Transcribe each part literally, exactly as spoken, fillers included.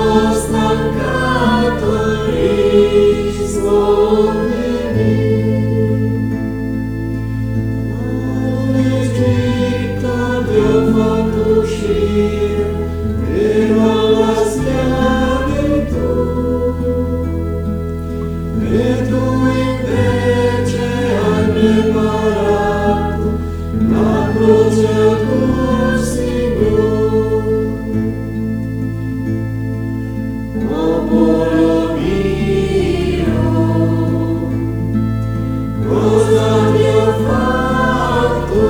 stancatori svolgimi. Dall'Egitto ti ho fatto uscire per la schiavitù, e tu invece hai preparato la croce al tuo Signore. Popolo mio, cosa ti ho fatto?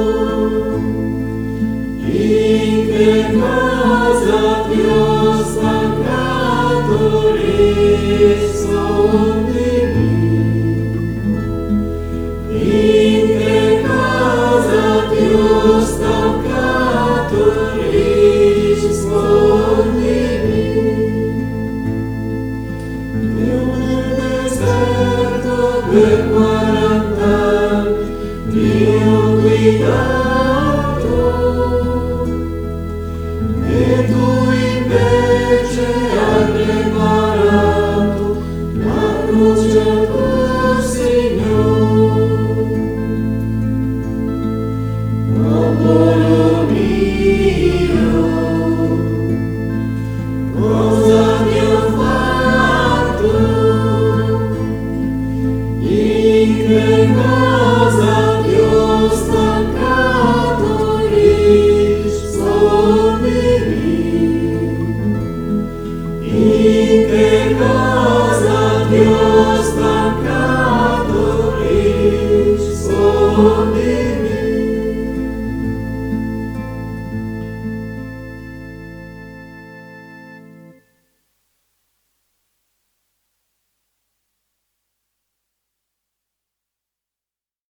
In che cosa ti ho stancato? Rispondimi. In che cosa ti ho stancato? Rispondimi. Io nel deserto per quarant'anni ti ho guidato.